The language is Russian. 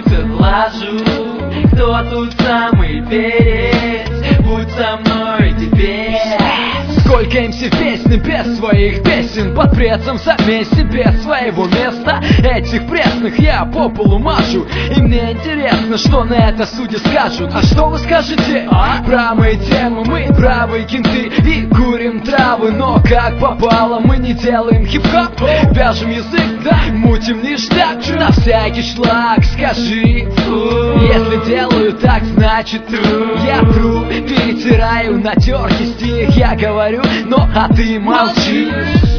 шутят, лажу. Кто тут самый перец? Будь со мной теперь. Сколько MC песни без своих песен, под прессом сами себе своего места. Этих пресных я по полу машу, и мне интересно, что на это судьи скажут. А что вы скажете? Про мои темы, мы правые кенты и курим травы, но как попало мы не делаем хип-хоп. Вяжем язык, да, мутим ништяк, на всякий шлак скажи. Если делаю так, значит true. Я true, перетираю натертый стих, я говорю, но а ты молчишь.